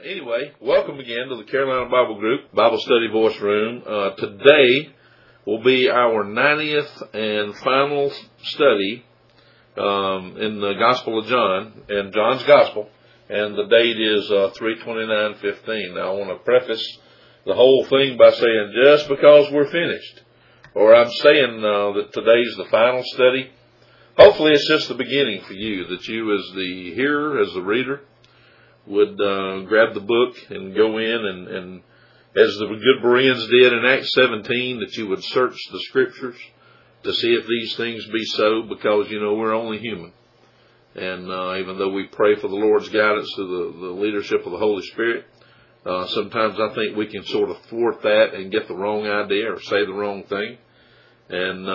Anyway, welcome again to the Carolina Bible Group Bible Study Voice Room. Today will be our 90th and final study in the Gospel of John, and John's Gospel, and the date is 3/29/15. Now, I want to preface the whole thing by saying just because we're finished, or I'm saying that today's the final study, hopefully it's just the beginning for you, that you as the hearer, as the reader, would grab the book and go in and as the good Bereans did in Acts 17, that you would search the Scriptures to see if these things be so, because, we're only human. And even though we pray for the Lord's guidance through the leadership of the Holy Spirit, sometimes I think we can sort of thwart that and get the wrong idea or say the wrong thing. And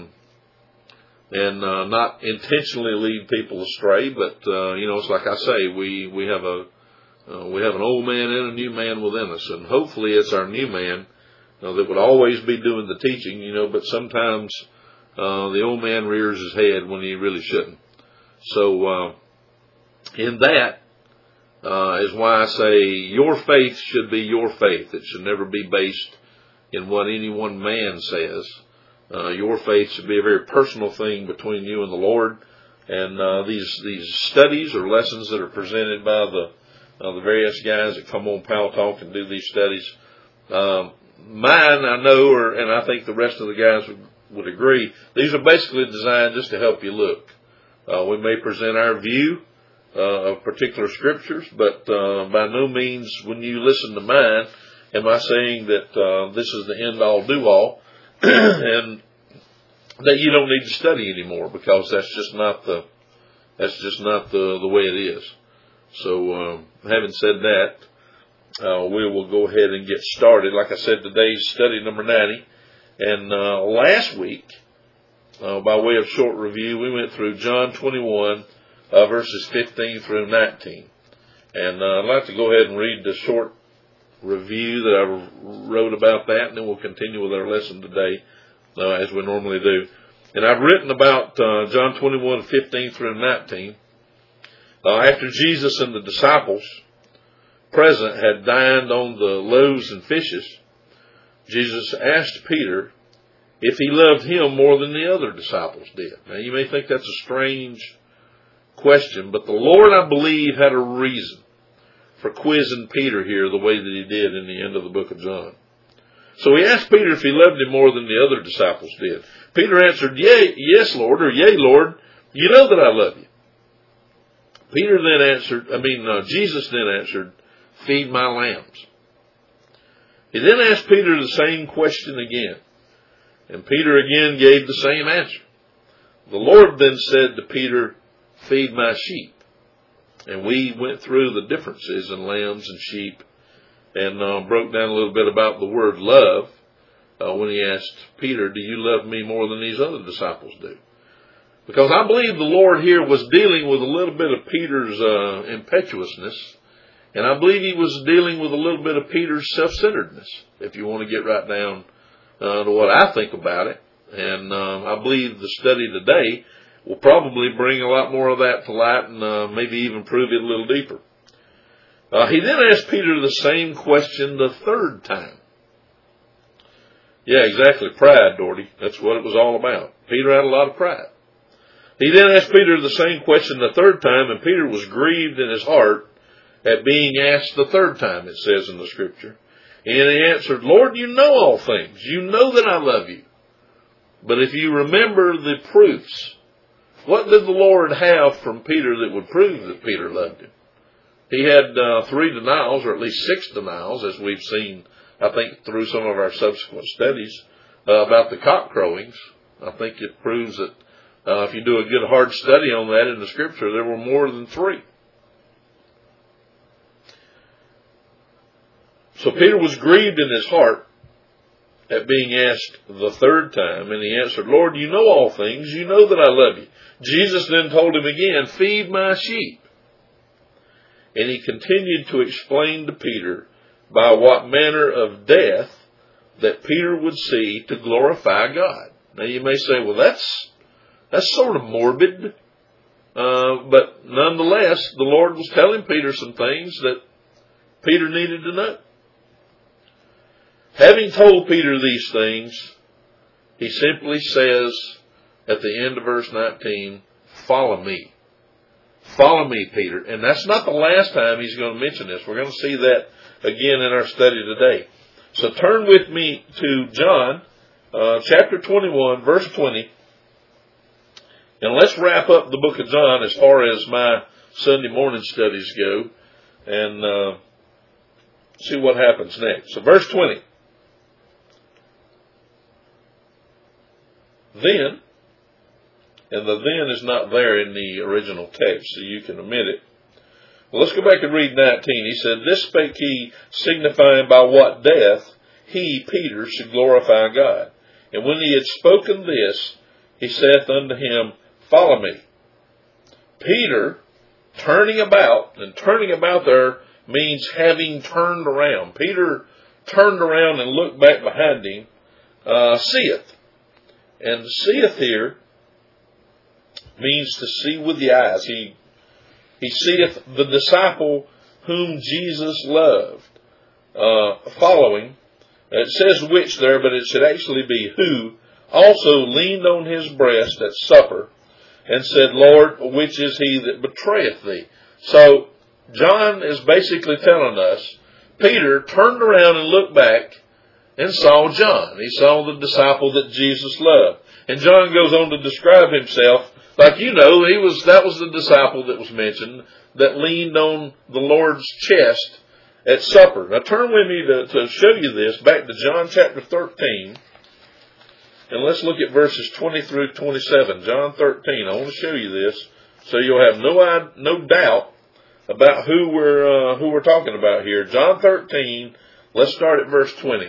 not intentionally lead people astray, but it's like I say, we have an old man and a new man within us, and hopefully it's our new man that would always be doing the teaching, but sometimes the old man rears his head when he really shouldn't. So in that is why I say your faith should be your faith. It should never be based in what any one man says. Your faith should be a very personal thing between you and the Lord. And these studies or lessons that are presented by the various guys that come on Pal Talk and do these studies, mine, I know, and I think the rest of the guys would agree, these are basically designed just to help you look. We may present our view of particular scriptures, but by no means, when you listen to mine, am I saying that this is the end-all, do-all, and that you don't need to study anymore, because that's just not the way it is. So, having said that, we will go ahead and get started. Like I said, today's study number 90, and last week, by way of short review, we went through John 21, verses 15 through 19, and I'd like to go ahead and read the short review that I wrote about that, and then we'll continue with our lesson today, as we normally do. And I've written about John 21, 15 through 19. After Jesus and the disciples present had dined on the loaves and fishes, Jesus asked Peter if he loved him more than the other disciples did. Now, you may think that's a strange question, but the Lord, I believe, had a reason for quizzing Peter here the way that he did in the end of the book of John. So he asked Peter if he loved him more than the other disciples did. Peter answered, yes, Lord, or yea, Lord, you know that I love you. Jesus then answered, feed my lambs. He then asked Peter the same question again, and Peter again gave the same answer. The Lord then said to Peter, feed my sheep. And we went through the differences in lambs and sheep, and broke down a little bit about the word love when he asked Peter, do you love me more than these other disciples do? Because I believe the Lord here was dealing with a little bit of Peter's impetuousness, and I believe he was dealing with a little bit of Peter's self-centeredness, if you want to get right down to what I think about it. And I believe the study today will probably bring a lot more of that to light, and maybe even prove it a little deeper. He then asked Peter the same question the third time. Yeah, exactly. Pride, Doherty. That's what it was all about. Peter had a lot of pride. He then asked Peter the same question the third time, and Peter was grieved in his heart at being asked the third time, it says in the Scripture. And he answered, Lord, you know all things. You know that I love you. But if you remember the proofs, what did the Lord have from Peter that would prove that Peter loved him? He had 3 denials, or at least 6 denials, as we've seen, I think, through some of our subsequent studies about the cock crowings. I think it proves that if you do a good hard study on that in the Scripture, there were more than 3. So Peter was grieved in his heart at being asked the third time, and he answered, Lord, you know all things. You know that I love you. Jesus then told him again, feed my sheep. And he continued to explain to Peter by what manner of death that Peter would see to glorify God. Now you may say, well, that's sort of morbid. But nonetheless, the Lord was telling Peter some things that Peter needed to know. Having told Peter these things, he simply says at the end of verse 19, follow me. Follow me, Peter. And that's not the last time he's going to mention this. We're going to see that again in our study today. So turn with me to John, chapter 21, verse 20. And let's wrap up the book of John as far as my Sunday morning studies go and see what happens next. So verse 20. Then, and the then is not there in the original text, so you can omit it. Well, let's go back and read 19. He said, this spake he, signifying by what death he, Peter, should glorify God. And when he had spoken this, he saith unto him, follow me. Peter, turning about, and turning about there means having turned around. Peter turned around and looked back behind him, seeth. And seeth here means to see with the eyes. He seeth the disciple whom Jesus loved, following. It says which there, but it should actually be who, also leaned on his breast at supper, and said, Lord, which is he that betrayeth thee? So, John is basically telling us, Peter turned around and looked back and saw John. He saw the disciple that Jesus loved. And John goes on to describe himself, like you know, that was the disciple that was mentioned, that leaned on the Lord's chest at supper. Now turn with me to show you this, back to John chapter 13. And let's look at verses 20 through 27. John 13. I want to show you this so you'll have no doubt about who we're talking about here. John 13. Let's start at verse 20.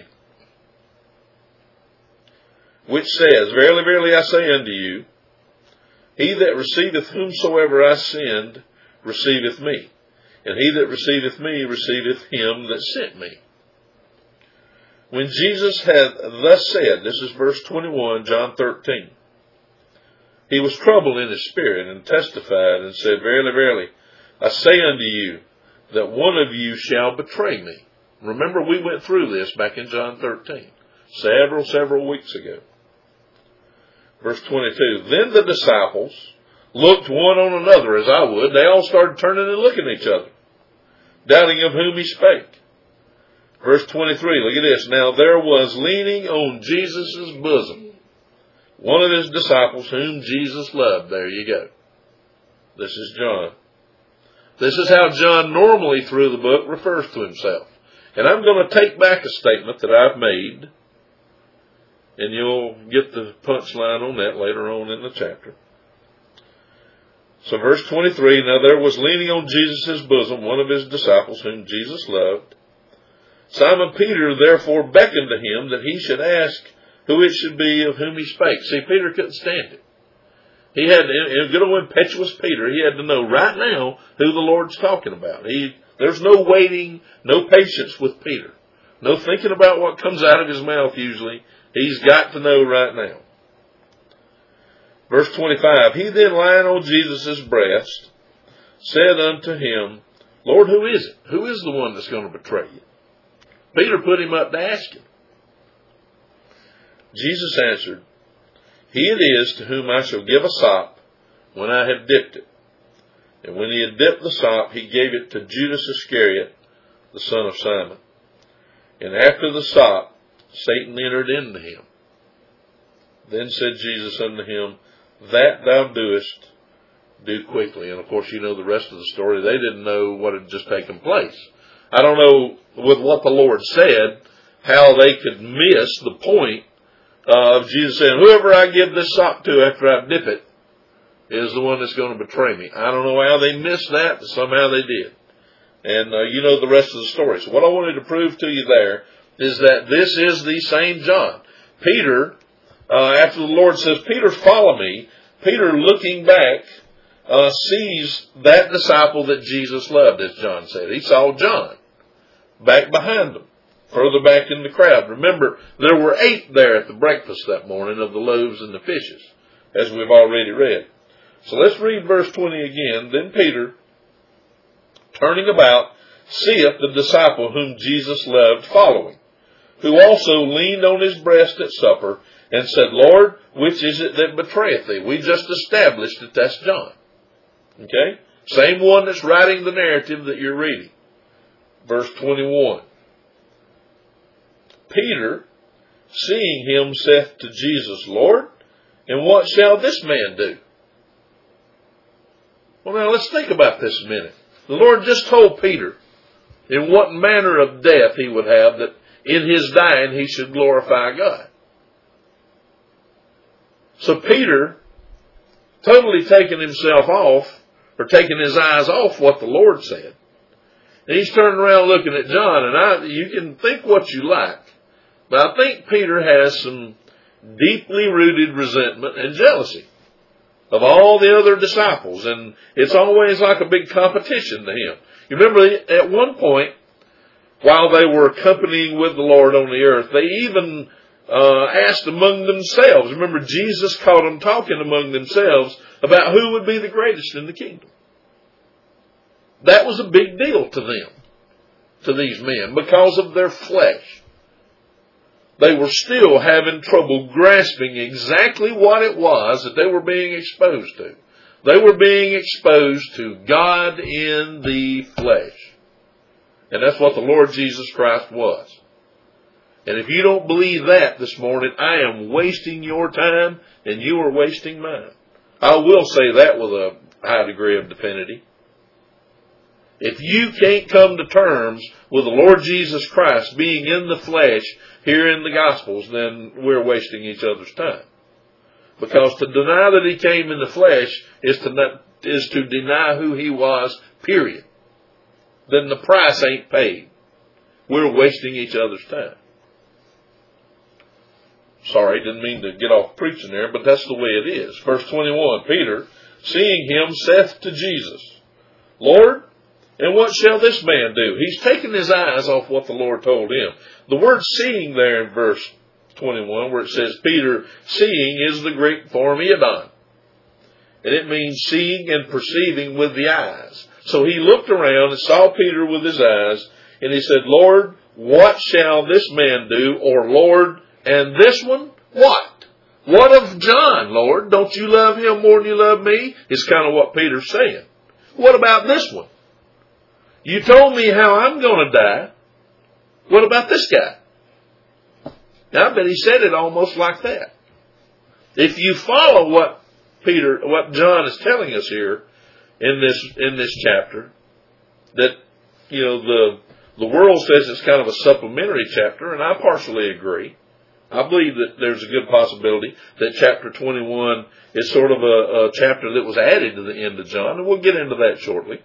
Which says, verily, verily, I say unto you, he that receiveth whomsoever I send receiveth me, and he that receiveth me receiveth him that sent me. When Jesus had thus said, this is verse 21, John 13, he was troubled in his spirit and testified and said, verily, verily, I say unto you that one of you shall betray me. Remember, we went through this back in John 13, several weeks ago. Verse 22, then the disciples looked one on another, as I would. They all started turning and looking at each other, doubting of whom he spake. Verse 23, look at this. Now there was leaning on Jesus' bosom one of his disciples whom Jesus loved. There you go. This is John. This is how John normally through the book refers to himself. And I'm going to take back a statement that I've made, and you'll get the punchline on that later on in the chapter. So verse 23, now there was leaning on Jesus' bosom one of his disciples whom Jesus loved. Simon Peter therefore beckoned to him that he should ask who it should be of whom he spake. See, Peter couldn't stand it. He had, good old impetuous Peter, he had to know right now who the Lord's talking about. There's no waiting, no patience with Peter. No thinking about what comes out of his mouth usually. He's got to know right now. Verse 25, he then lying on Jesus' breast said unto him, Lord, who is it? Who is the one that's going to betray you? Peter put him up to ask him. Jesus answered, he it is to whom I shall give a sop when I have dipped it. And when he had dipped the sop, he gave it to Judas Iscariot, the son of Simon. And after the sop, Satan entered into him. Then said Jesus unto him, that thou doest, do quickly. And of course, you know the rest of the story. They didn't know what had just taken place. I don't know with what the Lord said, how they could miss the point of Jesus saying, whoever I give this sop to after I dip it is the one that's going to betray me. I don't know how they missed that, but somehow they did. And you know the rest of the story. So what I wanted to prove to you there is that this is the same John. Peter, after the Lord says, Peter, follow me, Peter, looking back, sees that disciple that Jesus loved, as John said. He saw John back behind them, further back in the crowd. Remember, there were 8 there at the breakfast that morning of the loaves and the fishes, as we've already read. So let's read verse 20 again. Then Peter, turning about, seeth the disciple whom Jesus loved following, who also leaned on his breast at supper, and said, Lord, which is it that betrayeth thee? We just established that that's John. Okay? Same one that's writing the narrative that you're reading. Verse 21. Peter, seeing him, saith to Jesus, Lord, and what shall this man do? Well, now let's think about this a minute. The Lord just told Peter in what manner of death he would have, that in his dying he should glorify God. So Peter, totally taking himself off, or taking his eyes off what the Lord said, and he's turning around looking at John, and you can think what you like, but I think Peter has some deeply rooted resentment and jealousy of all the other disciples, and it's always like a big competition to him. You remember at one point, while they were accompanying with the Lord on the earth, they even asked among themselves. Remember, Jesus caught them talking among themselves about who would be the greatest in the kingdom. That was a big deal to them, to these men, because of their flesh. They were still having trouble grasping exactly what it was that they were being exposed to. They were being exposed to God in the flesh. And that's what the Lord Jesus Christ was. And if you don't believe that this morning, I am wasting your time and you are wasting mine. I will say that with a high degree of definity. If you can't come to terms with the Lord Jesus Christ being in the flesh here in the Gospels, then we're wasting each other's time. Because to deny that he came in the flesh is to deny who he was, period. Then the price ain't paid. We're wasting each other's time. Sorry, didn't mean to get off preaching there, but that's the way it is. Verse 21, Peter, seeing him, saith to Jesus, Lord, and what shall this man do? He's taken his eyes off what the Lord told him. The word seeing there in verse 21, where it says Peter seeing, is the Greek form eidon. And it means seeing and perceiving with the eyes. So he looked around and saw Peter with his eyes, and he said, Lord, what shall this man do? Or Lord, and this one, what? What of John, Lord? Don't you love him more than you love me? Is kind of what Peter's saying. What about this one? You told me how I'm going to die. What about this guy? Now, I bet he said it almost like that. If you follow what John is telling us here in this chapter, that, you know, the world says it's kind of a supplementary chapter, and I partially agree. I believe that there's a good possibility that chapter 21 is sort of a chapter that was added to the end of John, and we'll get into that shortly.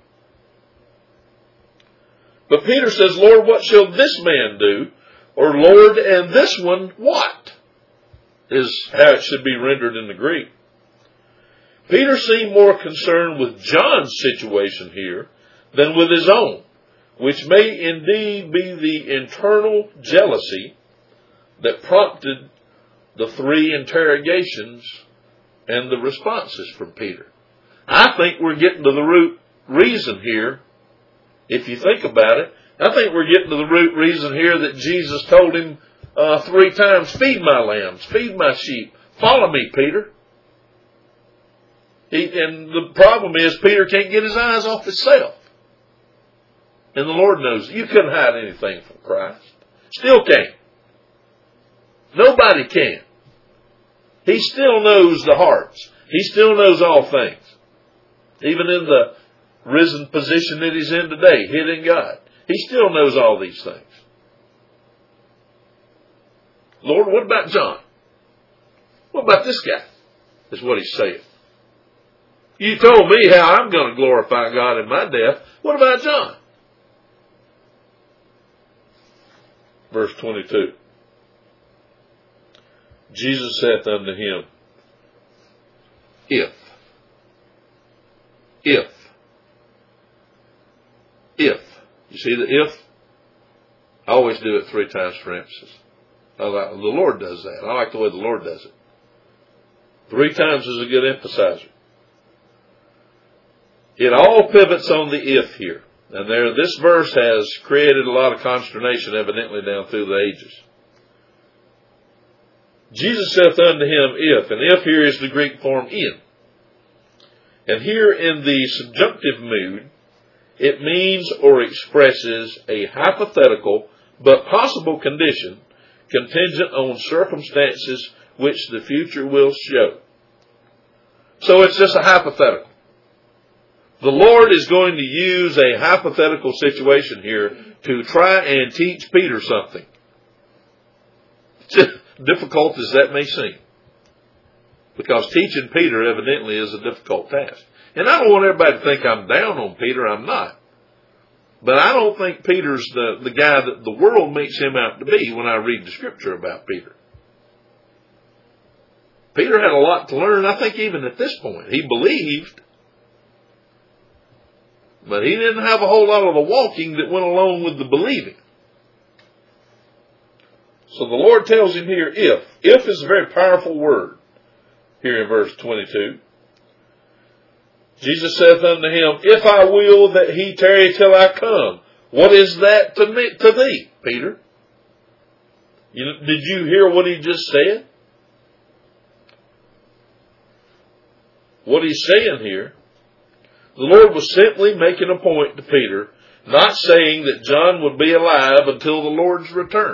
But Peter says, Lord, what shall this man do? Or Lord, and this one, what? Is how it should be rendered in the Greek. Peter seemed more concerned with John's situation here than with his own, which may indeed be the internal jealousy that prompted the 3 interrogations and the responses from Peter. I think we're getting to the root reason here. If you think about it, I think we're getting to the root reason here that Jesus told him 3 times, feed my lambs, feed my sheep, follow me, Peter. And the problem is Peter can't get his eyes off himself. And the Lord knows you couldn't hide anything from Christ. Still can't. Nobody can. He still knows the hearts. He still knows all things. Even in the risen position that he's in today, hid in God. He still knows all these things. Lord, what about John? What about this guy? Is what he's saying. You told me how I'm going to glorify God in my death. What about John? Verse 22. Jesus saith unto him, If. You see the if? I always do it 3 times for emphasis. The Lord does that. I like the way the Lord does it. 3 times is a good emphasizer. It all pivots on the if here. And this verse has created a lot of consternation, evidently, down through the ages. Jesus saith unto him, if, and if here is the Greek form in. And here in the subjunctive mood, it means or expresses a hypothetical but possible condition contingent on circumstances which the future will show. So it's just a hypothetical. The Lord is going to use a hypothetical situation here to try and teach Peter something. Difficult as that may seem. Because teaching Peter evidently is a difficult task. And I don't want everybody to think I'm down on Peter. I'm not. But I don't think Peter's the guy that the world makes him out to be when I read the scripture about Peter. Peter had a lot to learn, I think, even at this point. He believed, but he didn't have a whole lot of the walking that went along with the believing. So the Lord tells him here, if. If is a very powerful word here in verse 22. Jesus saith unto him, if I will that he tarry till I come. What is that to thee, Peter? Did you hear what he just said? What he's saying here, the Lord was simply making a point to Peter, not saying that John would be alive until the Lord's return.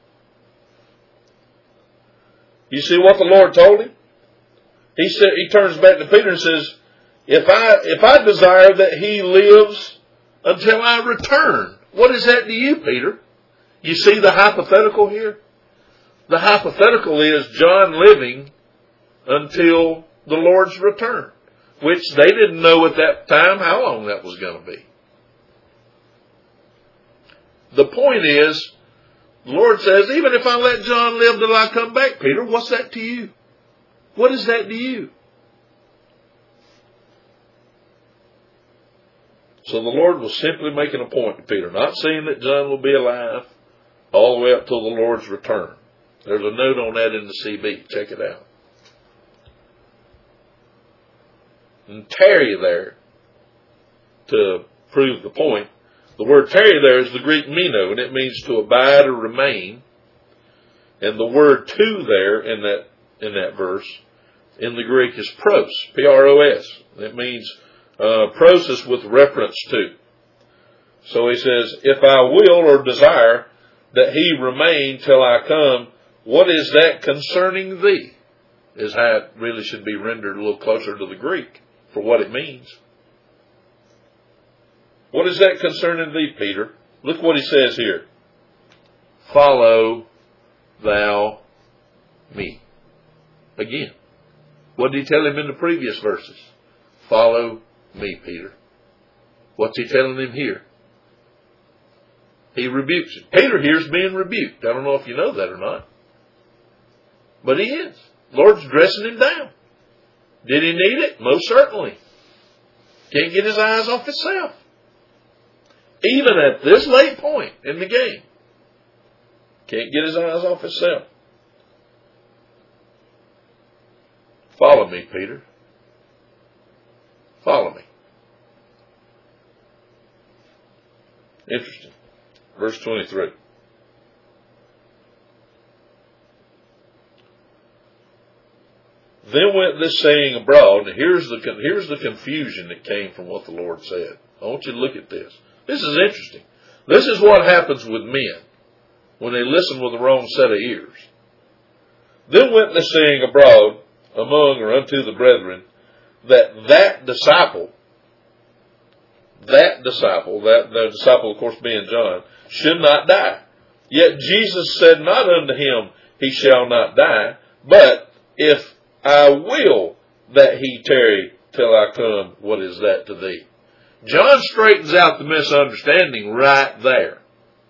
You see what the Lord told him? He turns back to Peter and says, if I desire that he lives until I return, what is that to you, Peter? You see the hypothetical here? The hypothetical is John living until the Lord's return, which they didn't know at that time how long that was going to be. The point is, the Lord says, even if I let John live till I come back, Peter, what's that to you? What is that to you? So the Lord was simply making a point to Peter, not saying that John will be alive all the way up till the Lord's return. There's a note on that in the CB. Check it out. And tarry there, to prove the point, the word tarry there is the Greek meno, and it means to abide or remain. And the word to there in that verse in the Greek is pros, P-R-O-S. It means process with reference to. So he says, if I will or desire that he remain till I come, what is that concerning thee? Is how it really should be rendered a little closer to the Greek for what it means. What is that concerning thee, Peter? Look what he says here. Follow thou me. Again. What did he tell him in the previous verses? Follow me, Peter. What's he telling him here? He rebukes him. Peter here is being rebuked. I don't know if you know that or not. But he is. Lord's dressing him down. Did he need it? Most certainly. Can't get his eyes off himself. Even at this late point in the game. Can't get his eyes off himself. Follow me, Peter. Follow me. Interesting. Verse 23. Then went this saying abroad, and here's the confusion that came from what the Lord said. I want you to look at this. This is interesting. This is what happens with men when they listen with the wrong set of ears. Then went this saying abroad among or unto the brethren, that disciple, the disciple of course being John, should not die. Yet Jesus said not unto him, he shall not die, but if I will that he tarry till I come, what is that to thee? John straightens out the misunderstanding right there.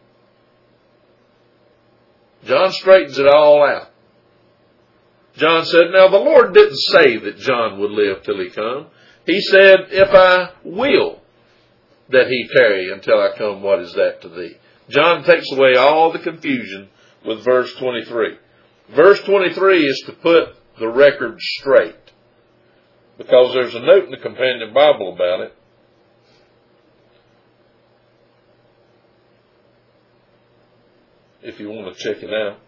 John straightens it all out. John said, now the Lord didn't say that John would live till he come. He said, if I will that he tarry until I come, what is that to thee? John takes away all the confusion with verse 23. Verse 23 is to put the record straight, because there's a note in the Companion Bible about it. if you want to check it out.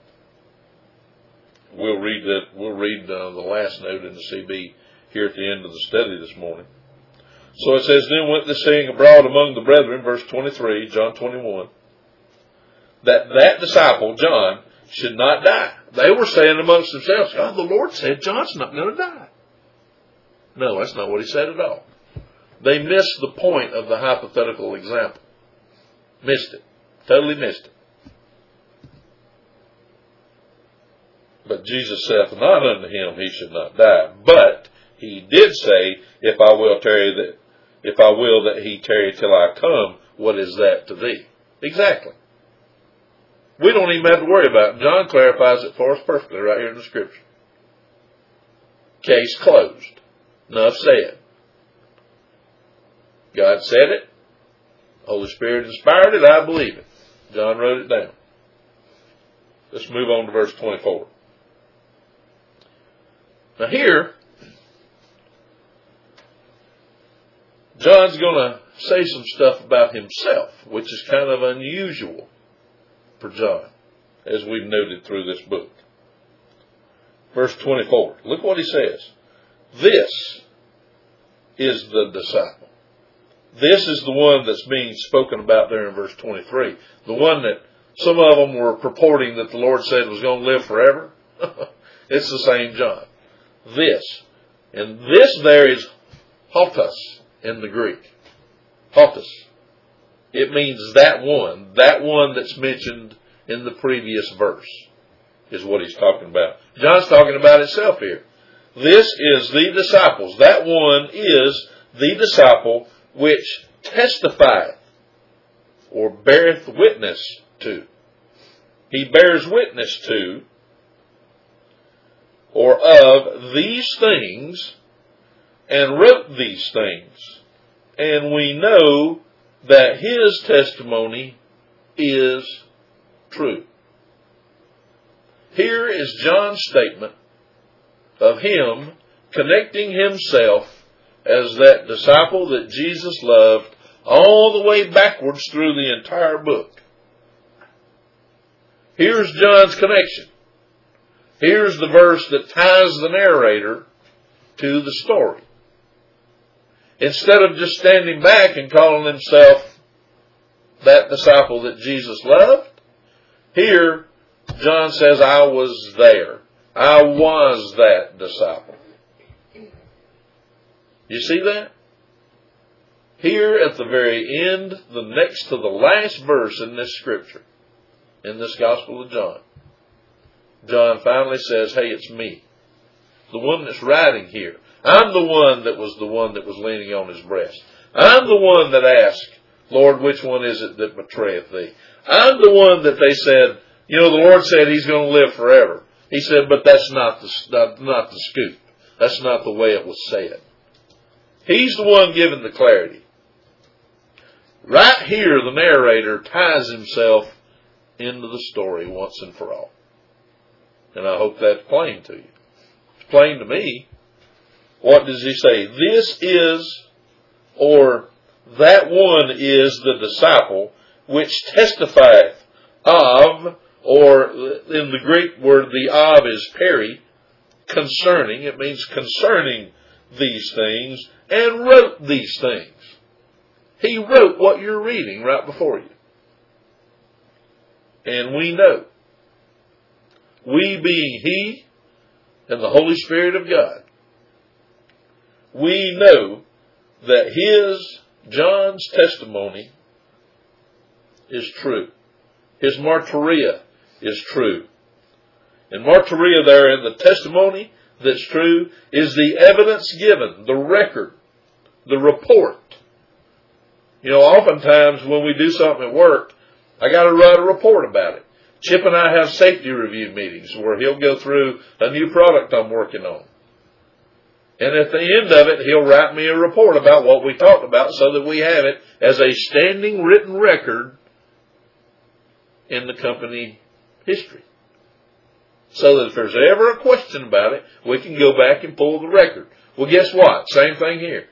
We'll read that. We'll read the last note in the CB here at the end of the study this morning. So it says, then went this saying abroad among the brethren, verse 23, John 21, that disciple, John, should not die. They were saying amongst themselves, God, the Lord said John's not going to die. No, that's not what he said at all. They missed the point of the hypothetical example. Missed it. Totally missed it. But Jesus saith not unto him, he should not die. But he did say, if I will that he tarry till I come, what is that to thee? Exactly. We don't even have to worry about it. John clarifies it for us perfectly right here in the Scripture. Case closed. Enough said. God said it. Holy Spirit inspired it. I believe it. John wrote it down. Let's move on to verse 24. Now here, John's going to say some stuff about himself, which is kind of unusual for John, as we've noted through this book. Verse 24. Look what he says. This is the disciple. This is the one that's being spoken about there in verse 23. The one that some of them were purporting that the Lord said was going to live forever. It's the same John. This. And this there is hotos in the Greek. Hotos. It means that one that's mentioned in the previous verse is what he's talking about. John's talking about himself here. This is the disciples. That one is the disciple which testifieth or beareth witness to. He bears witness to or of these things and wrote these things. And we know that his testimony is true. Here is John's statement of him connecting himself as that disciple that Jesus loved all the way backwards through the entire book. Here's John's connection. Here's the verse that ties the narrator to the story. Instead of just standing back and calling himself that disciple that Jesus loved, here John says, I was there. I was that disciple. You see that? Here at the very end, the next to the last verse in this scripture, in this Gospel of John, John finally says, hey, it's me. The one that's writing here. I'm the one that was leaning on his breast. I'm the one that asked, Lord, which one is it that betrayeth thee? I'm the one that they said, the Lord said he's going to live forever. He said, but that's not the scoop. That's not the way it was said. He's the one giving the clarity. Right here, the narrator ties himself into the story once and for all. And I hope that's plain to you. It's plain to me. What does he say? This is, or that one is the disciple which testifieth of, or in the Greek word, the of is peri, concerning. It means concerning these things, and wrote these things. He wrote what you're reading right before you. And we know, we being He and the Holy Spirit of God, we know that John's testimony is true. His martyria is true. And martyria there in the testimony that's true is the evidence given, the record, the report. Oftentimes when we do something at work, I got to write a report about it. Chip and I have safety review meetings where he'll go through a new product I'm working on. And at the end of it, he'll write me a report about what we talked about so that we have it as a standing written record in the company history. So that if there's ever a question about it, we can go back and pull the record. Well, guess what? Same thing here.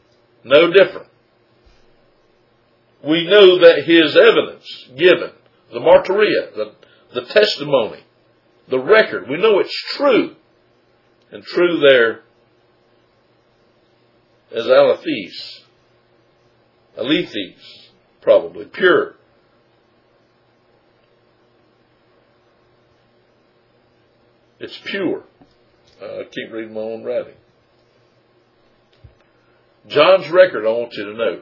No different. We know that his evidence given, the martyria, the testimony, the record. We know it's true. And true there as alethes, probably, pure. It's pure. I keep reading my own writing. John's record, I want you to know,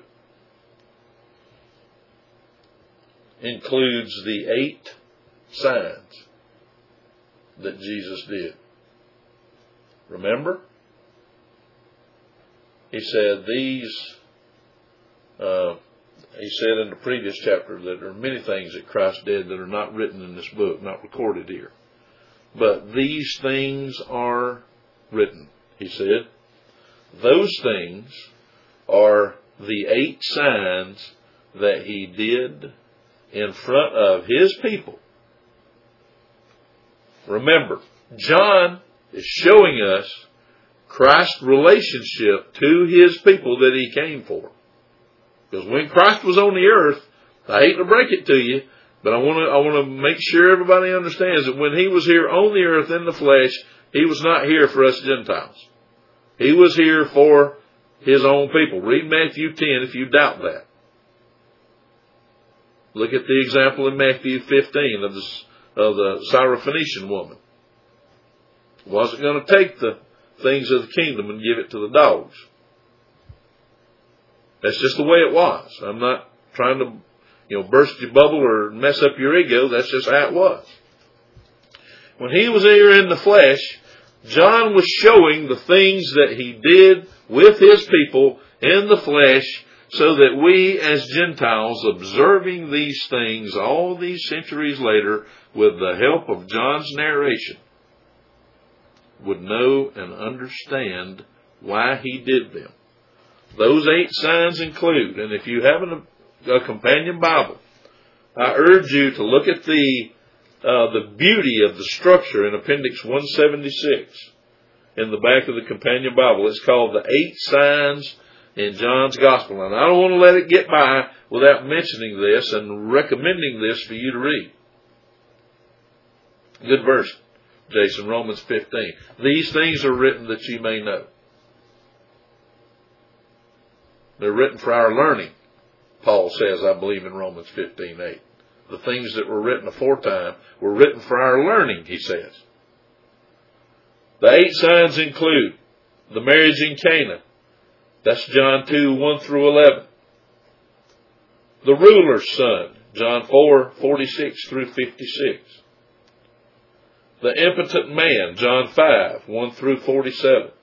includes the 8 signs that Jesus did. Remember? He said he said in the previous chapter that there are many things that Christ did that are not written in this book, not recorded here. But these things are written, he said. Those things are the 8 signs that he did in front of his people. Remember, John is showing us Christ's relationship to his people that he came for. Because when Christ was on the earth, I hate to break it to you, but I want to make sure everybody understands that when he was here on the earth in the flesh, he was not here for us Gentiles. He was here for his own people. Read Matthew 10 if you doubt that. Look at the example in Matthew 15 of the Syrophoenician woman. Wasn't going to take the things of the kingdom and give it to the dogs. That's just the way it was. I'm not trying to, burst your bubble or mess up your ego. That's just how it was. When he was here in the flesh, John was showing the things that he did with his people in the flesh so that we as Gentiles, observing these things all these centuries later with the help of John's narration, would know and understand why he did them. Those 8 signs include, and if you have a companion Bible, I urge you to look at the beauty of the structure in Appendix 176 in the back of the companion Bible. It's called the 8 Signs in John's Gospel. And I don't want to let it get by without mentioning this and recommending this for you to read. Good verse, Jason, Romans 15. These things are written that you may know. They're written for our learning, Paul says, I believe, in Romans 15:8. The things that were written aforetime were written for our learning, he says. The 8 signs include the marriage in Cana. That's John 2:1-11. The ruler's son, John 4:46-56. The impotent man, John 5:1-47.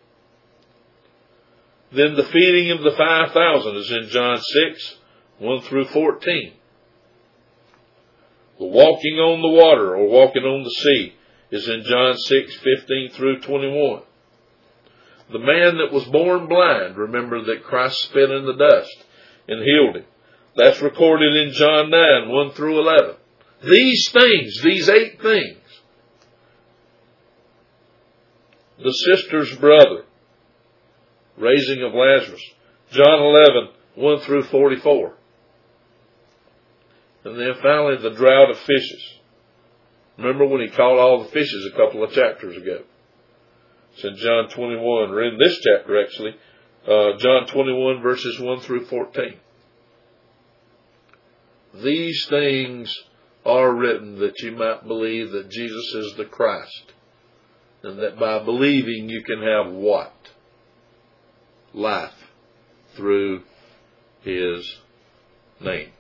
Then the feeding of the 5,000 is in John 6:1-14. The walking on the water or walking on the sea is in John 6:15-21. The man that was born blind, remember that Christ spit in the dust and healed him. That's recorded in John 9:1-11. These things, these 8 things. The sister's brother, raising of Lazarus, John 11:1-44. And then finally the drought of fishes. Remember when he caught all the fishes a couple of chapters ago? It's in John 21, or in this chapter actually, John 21 verses 1-14. These things are written that you might believe that Jesus is the Christ. And that by believing you can have what? Life through his name.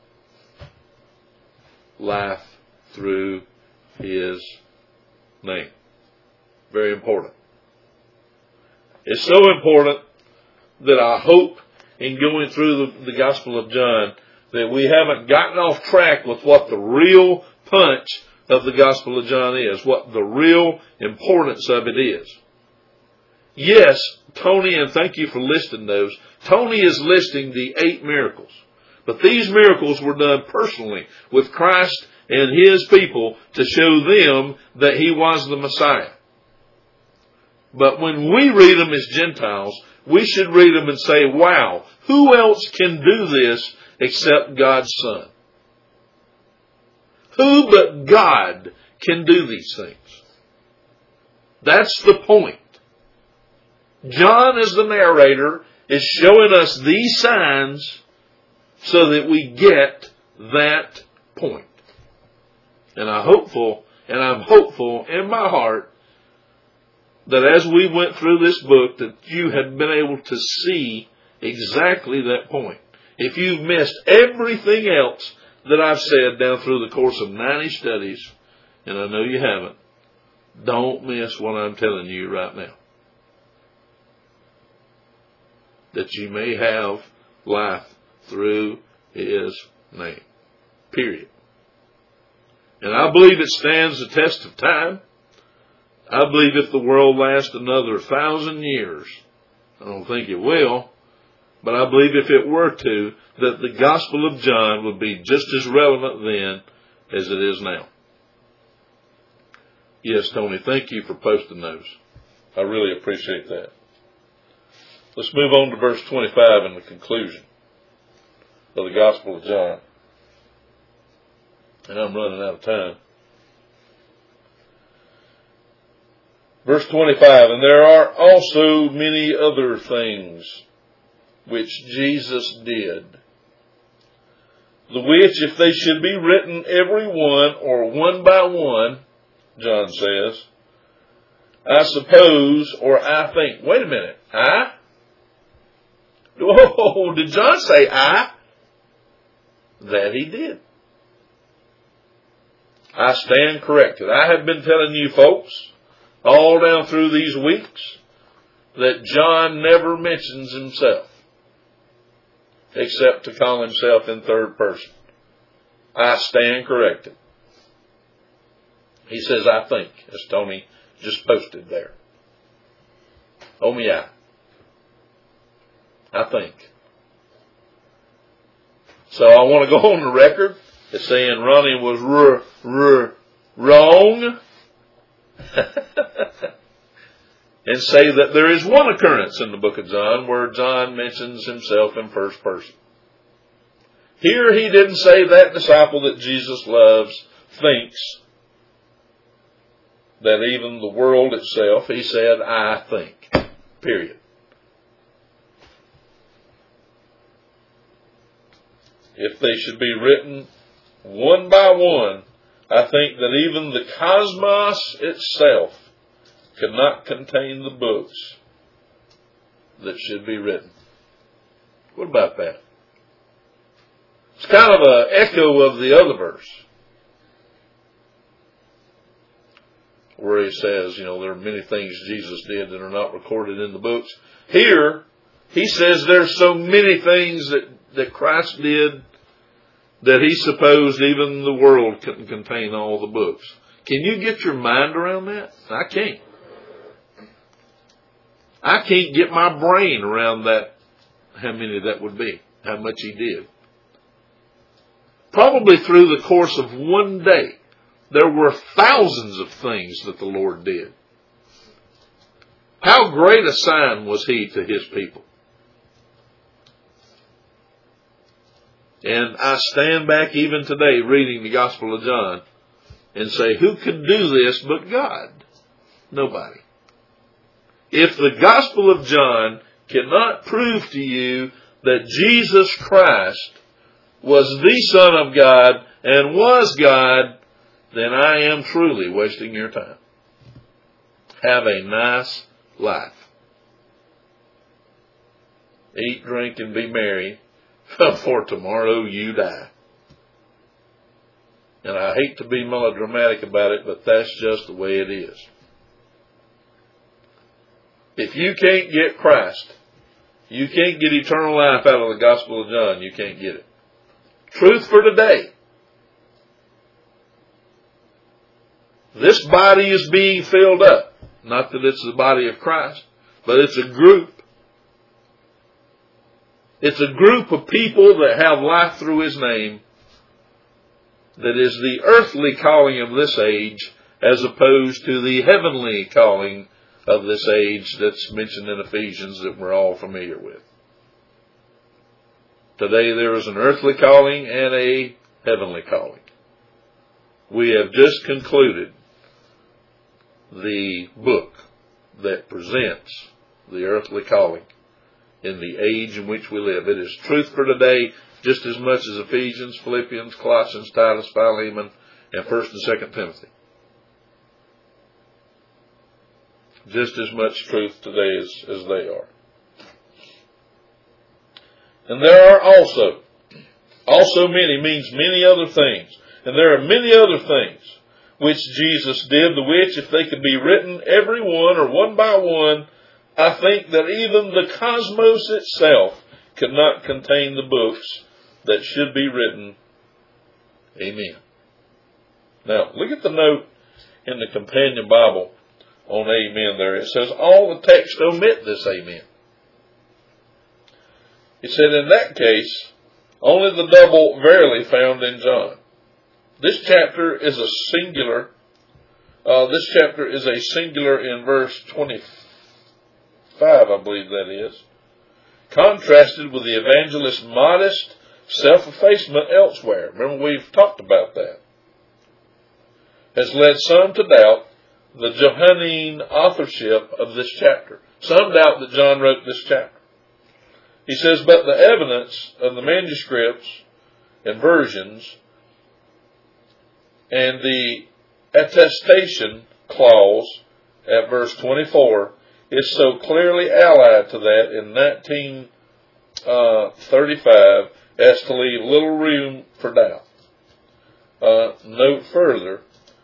Life through his name. Very important. It's so important that I hope in going through the Gospel of John that we haven't gotten off track with what the real punch of the Gospel of John is, what the real importance of it is. Yes, Tony, and thank you for listing those, Tony is listing the 8 miracles. But these miracles were done personally with Christ and his people to show them that he was the Messiah. But when we read them as Gentiles, we should read them and say, wow, who else can do this except God's Son? Who but God can do these things? That's the point. John, as the narrator, is showing us these signs so that we get that point. And I'm hopeful in my heart that as we went through this book that you have been able to see exactly that point. If you've missed everything else that I've said down through the course of 90 studies, and I know you haven't, don't miss what I'm telling you right now. That you may have life through His name. Period. And I believe it stands the test of time. I believe if the world lasts another 1,000 years, I don't think it will, but I believe if it were to, that the Gospel of John would be just as relevant then as it is now. Yes, Tony, thank you for posting those. I really appreciate that. Let's move on to verse 25 and the conclusion of the Gospel of John. And I'm running out of time. Verse 25, and there are also many other things which Jesus did, the which, if they should be written every one or one by one, John says, I suppose, or I think, wait a minute, I? Oh, did John say I? That he did. I stand corrected. I have been telling you folks all down through these weeks that John never mentions himself except to call himself in third person. I stand corrected. He says, I think, as Tony just posted there. Oh, me, I think. So I want to go on the record as saying Ronnie was wrong and say that there is one occurrence in the book of John where John mentions himself in first person. Here he didn't say that disciple that Jesus loves thinks that even the world itself, he said, I think. Period. If they should be written one by one, I think that even the cosmos itself could not contain the books that should be written. What about that? It's kind of an echo of the other verse where he says, there are many things Jesus did that are not recorded in the books. Here, he says there's so many things that Christ did that he supposed even the world couldn't contain all the books. Can you get your mind around that? I can't. I can't get my brain around that, how many that would be, how much he did. Probably through the course of one day, there were thousands of things that the Lord did. How great a sign was he to his people? And I stand back even today reading the Gospel of John and say, who could do this but God? Nobody. If the Gospel of John cannot prove to you that Jesus Christ was the Son of God and was God, then I am truly wasting your time. Have a nice life. Eat, drink, and be merry, for tomorrow you die. And I hate to be melodramatic about it, but that's just the way it is. If you can't get Christ, you can't get eternal life out of the Gospel of John, you can't get it. Truth for today. This body is being filled up. Not that it's the body of Christ, but it's a group. It's a group of people that have life through His name that is the earthly calling of this age as opposed to the heavenly calling of this age that's mentioned in Ephesians that we're all familiar with. Today there is an earthly calling and a heavenly calling. we have just concluded the book that presents the earthly calling in the age in which we live. It is truth for today just as much as Ephesians, Philippians, Colossians, Titus, Philemon, and 1st and 2nd Timothy. Just as much truth today as they are. And there are also many means many other things. And there are many other things which Jesus did, the which, if they could be written every one or one by one, I think that even the cosmos itself could not contain the books that should be written. Amen. Now, look at the note in the Companion Bible on amen there. It says, all the text omit this amen. It said, in that case, only the double verily found in John. This chapter is a singular. In verse 25, I believe that is, contrasted with the evangelist's modest self-effacement elsewhere. Remember, we've talked about that. Has led some to doubt the Johannine authorship of this chapter. Some doubt that John wrote this chapter. He says, but the evidence of the manuscripts and versions and the attestation clause at verse 24 is so clearly allied to that in 1935 as to leave little room for doubt. Note further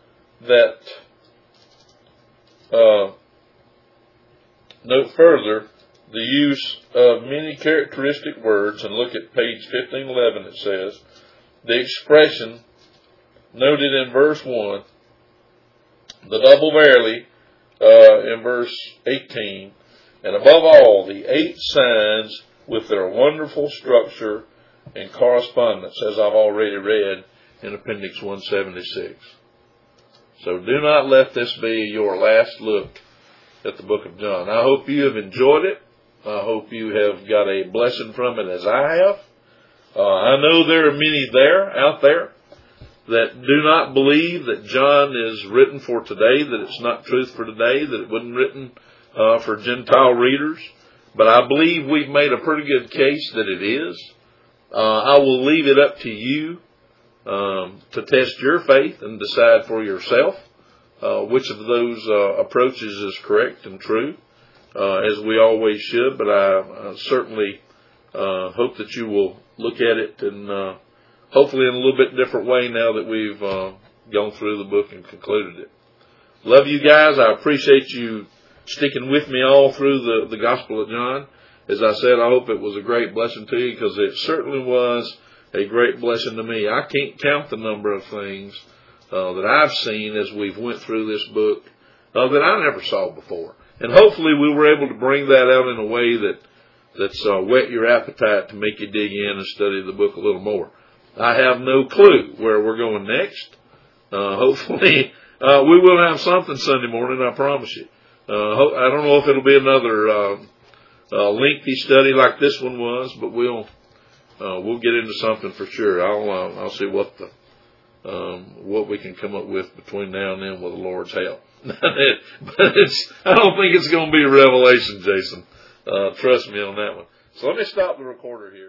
the use of many characteristic words, and look at page 1511. It says, the expression noted in verse 1, the double verily in verse 18, and above all, the 8 signs with their wonderful structure and correspondence, as I've already read in Appendix 176. So do not let this be your last look at the book of John. I hope you have enjoyed it. I hope you have got a blessing from it as I have. I know there are many out there that do not believe that John is written for today, that it's not truth for today, that it wasn't written for Gentile readers. But I believe we've made a pretty good case that it is. I will leave it up to you to test your faith and decide for yourself which of those approaches is correct and true, as we always should. But I certainly hope that you will look at it and hopefully in a little bit different way now that we've gone through the book and concluded it. Love you guys. I appreciate you sticking with me all through the Gospel of John. As I said, I hope it was a great blessing to you, because it certainly was a great blessing to me. I can't count the number of things that I've seen as we've went through this book that I never saw before. And hopefully we were able to bring that out in a way that's whet your appetite to make you dig in and study the book a little more. I have no clue where we're going next. Hopefully we will have something Sunday morning, I promise you. I don't know if it'll be another lengthy study like this one was, but we'll get into something for sure. I'll see what we can come up with between now and then with the Lord's help. But I don't think it's going to be a revelation, Jason. Trust me on that one. So let me stop the recorder here.